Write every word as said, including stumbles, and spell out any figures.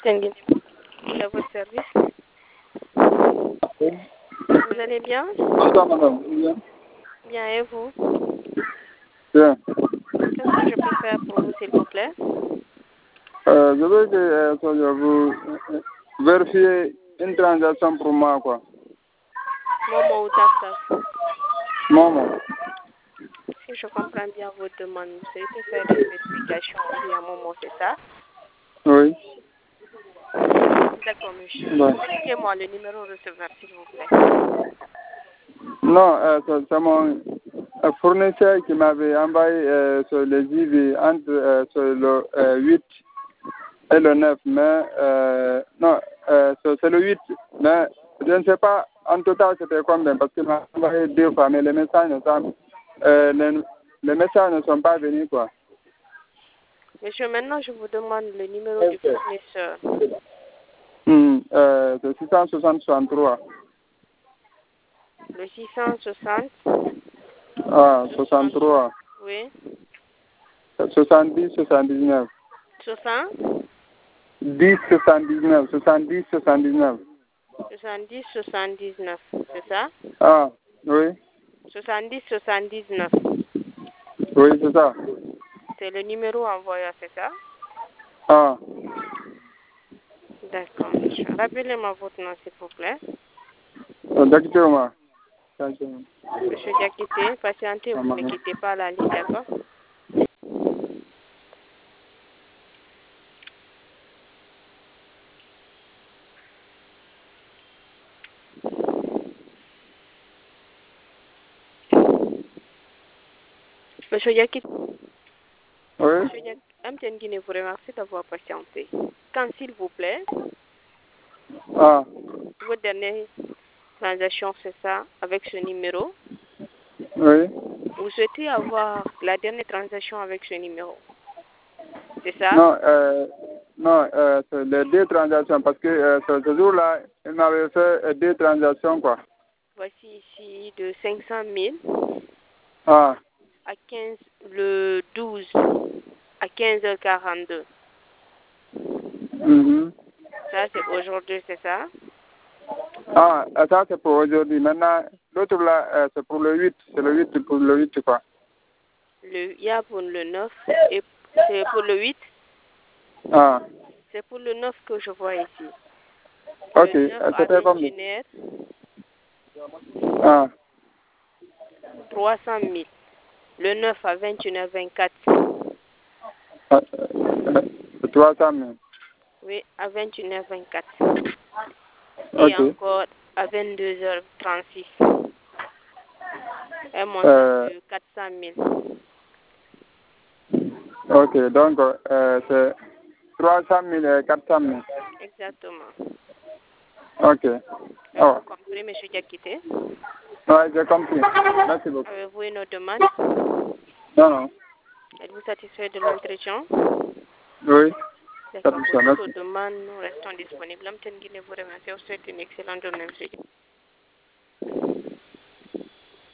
Tenguin, à votre service. Vous allez bien? Bonsoir madame. Bien. Bien, et vous? Bien. Qu'est-ce que je peux faire pour vous, s'il vous plaît? Euh, je veux que euh, que vous euh, vérifiez une transaction pour moi, quoi. Momo ou Taf-Taf? Maman. Si je comprends bien votre demande, vous souhaitez faire des vérifications via Momo, c'est ça? Oui. D'accord, monsieur. Ouais. Communiquez-moi le numéro receveur, s'il vous plaît. Non, euh, c'est c'est mon euh, fournisseur qui m'avait envoyé euh, sur les I V entre euh, sur le euh, huit et le neuf, mais euh, non, euh, c'est c'est le huit, mais je ne sais pas en total c'était combien, parce qu'il m'a envoyé deux fois, mais les messages ne sont, euh, les, les messages ne sont pas venus, quoi. Monsieur, maintenant, je vous demande le numéro du fournisseur. Hum, euh, c'est six cent soixante soixante-trois. Le six cent soixante. Ah, soixante-trois. Oui. soixante-dix soixante-dix-neuf. soixante. dix soixante-dix-neuf. soixante-dix soixante-dix-neuf. soixante-dix soixante-dix-neuf, c'est ça? Ah, oui. soixante-dix soixante-dix-neuf. Oui, c'est ça. C'est le numéro envoyé, c'est ça? Ah, D'accord, monsieur. Rappelez-moi votre nom, s'il vous plaît. exactement. Monsieur Diakité, patientez, vous ne quittez pas la ligne, d'accord? Monsieur Diakité. Oui. Monsieur Diakité, Amtienne Guinée vous remercie d'avoir patienté. Quand, s'il vous plaît, Ah, votre dernière transaction, c'est ça, avec ce numéro. oui. Vous souhaitez avoir la dernière transaction avec ce numéro. C'est ça? Non, euh, non, euh, c'est les deux transactions, parce que euh, ce, ce jour-là, il m'avait fait euh, deux transactions, quoi. Voici ici de cinq cent mille Ah, à quinze, le douze à quinze heures quarante-deux. mhm. Ça, c'est aujourd'hui, c'est ça? Ah, ça c'est pour aujourd'hui. Maintenant, l'autre là, euh, c'est pour le huit. C'est le huit pour le huit, quoi. Le, il y a pour le neuf et c'est pour le huit. Ah, C'est pour le neuf que je vois ici. ok. Le neuf Euh, à C'était combien? vingt et une heures, Ah, trois cent mille. Le neuf à vingt et une heures vingt-quatre. euh, euh, trois cent mille. Oui, à vingt et une heures vingt-quatre. Et Ok. encore à vingt-deux heures trente-six. Un montant Euh, de quatre cent mille. ok, donc euh, c'est trois cent mille et quatre cent mille. Exactement. Ok. Avez-vous Oh. compris, M. Diakité? Ouais, j'ai compris. Merci beaucoup. Avez-vous une autre demande? Non, non. Êtes-vous satisfait de l'entretien? Oui. D'accord. Pour Satisfait, toute merci. demande, nous restons disponibles. Amten Guinée vous remercie. Vous souhaite une excellente journée, M.